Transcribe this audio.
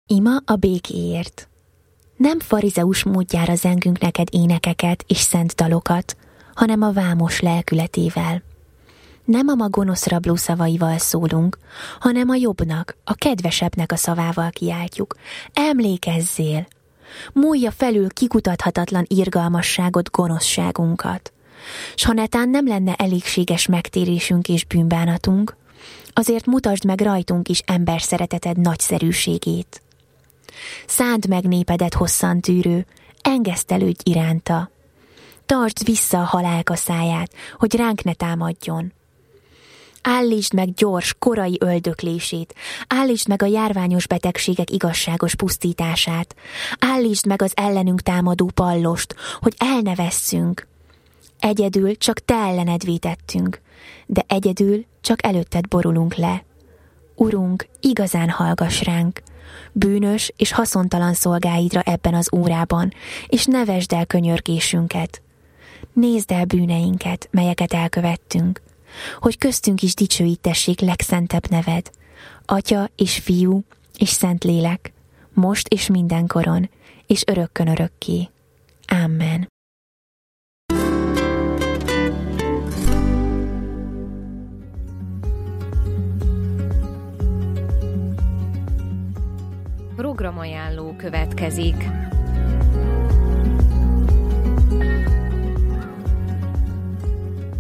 Ima a békéért. Nem farizeus módjára zengünk neked énekeket és szent dalokat, hanem a vámos lelkületével. Nem a ma gonosz rabló szavaival szólunk, hanem a jobbnak, a kedvesebbnek a szavával kiáltjuk. Emlékezzél! Múlja felül kikutathatatlan irgalmasságot, gonoszságunkat. S ha netán nem lenne elégséges megtérésünk és bűnbánatunk, azért mutasd meg rajtunk is ember szereteted nagyszerűségét. Szánd meg népedet hosszantűrő, engesztelődj iránta. Tartsd vissza a halálkaszáját, hogy ránk ne támadjon. Állítsd meg gyors, korai öldöklését, állítsd meg a járványos betegségek igazságos pusztítását, állítsd meg az ellenünk támadó pallost, hogy el ne vesszünk. Egyedül csak te ellened vétettünk, de egyedül csak előtted borulunk le. Urunk, igazán hallgass ránk, bűnös és haszontalan szolgáidra ebben az órában, és ne vesd el könyörgésünket. Nézd el bűneinket, melyeket elkövettünk, hogy köztünk is dicsőítessék legszentebb neved, Atya és Fiú és Szentlélek, most és mindenkoron, és örökkön örökké. Amen. Programajánló következik.